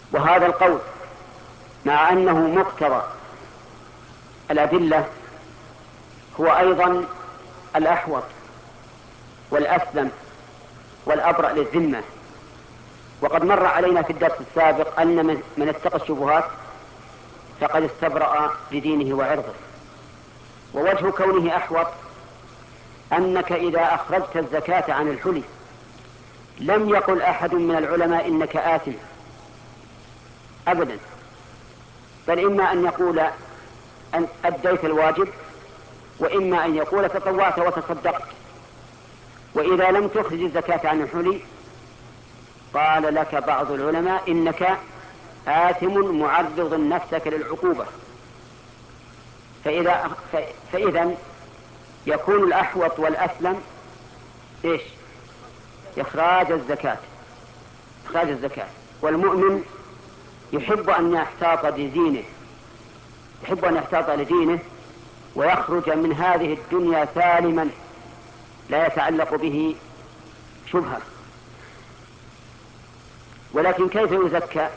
وهذا القول مع أنه مقتضى الأدلة هو أيضا الأحوط والأسلم والأبرأ للذمة. وقد مر علينا في الدرس السابق أن من اتقى الشبهات فقد استبرأ لدينه وعرضه. ووجه كونه أحوط أنك إذا أخرجت الزكاة عن الحلي لم يقل أحد من العلماء إنك آثم أبدا، بل إما أن يقول أن أديت الواجب، وإما أن يقول تطوعت وتصدقت. وإذا لم تخرج الزكاة عن الحلي قال لك بعض العلماء إنك آثم معرض نفسك للعقوبة. فإذا يكون الأحوط والأسلم إيش؟ إخراج الزكاة. والمؤمن يحب أن يحتاط لدينه ويخرج من هذه الدنيا سالما لا يتعلق به شبهة. ولكن كيف يزكى؟